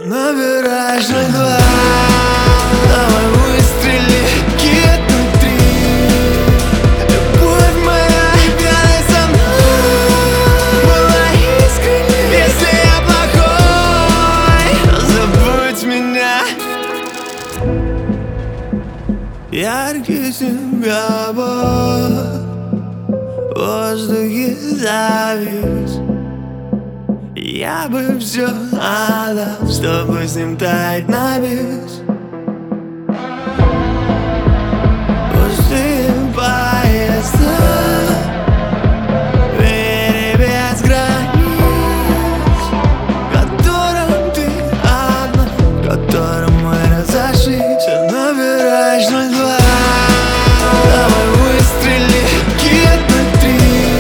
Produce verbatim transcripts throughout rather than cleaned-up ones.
Набираешь ноль два, давай выстрели, кит внутри. Любовь моя, пьяный со мной была искренней. Если я плохой, забудь меня. Яркий снегопад, в воздухе завис. Я бы все отдал, чтобы с ним таять на бис. Пустые поезда, двери без границ, в котором ты одна, в котором мы разошлись. Ты набираешь ноль два, давай выстрели, кит внутри.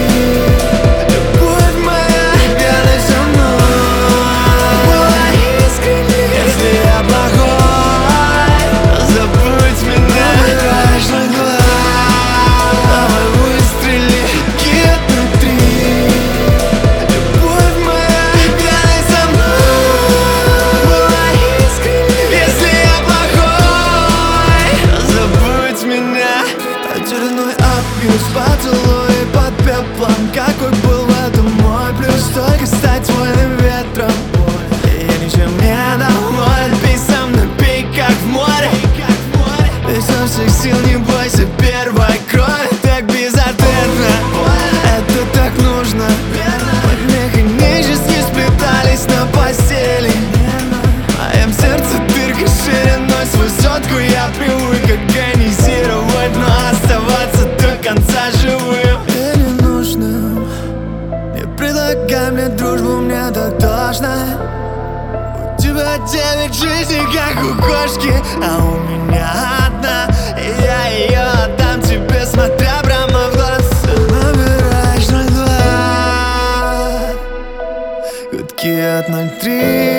Очередной абьюз, поцелуй под пеплом. Какой был в этом мой плюс? Только стать вольным ветром. Я ничем не доволен. Пей со мной, пей как в море. Ты со всех сил не бойся первой крови. Так безответно, это так нужно. Механически сплетались на постели. В моем сердце дырка шириной с высотку. Я привык организировать, но оставаться до конца живым. Или нужно? Не предлагай мне дружбу, мне так тошно. У тебя девять жизней, как у кошки, а у меня одна. И я ее отдам тебе, смотря прямо в глаза. Набираешь ноль два, гудки от ноль три.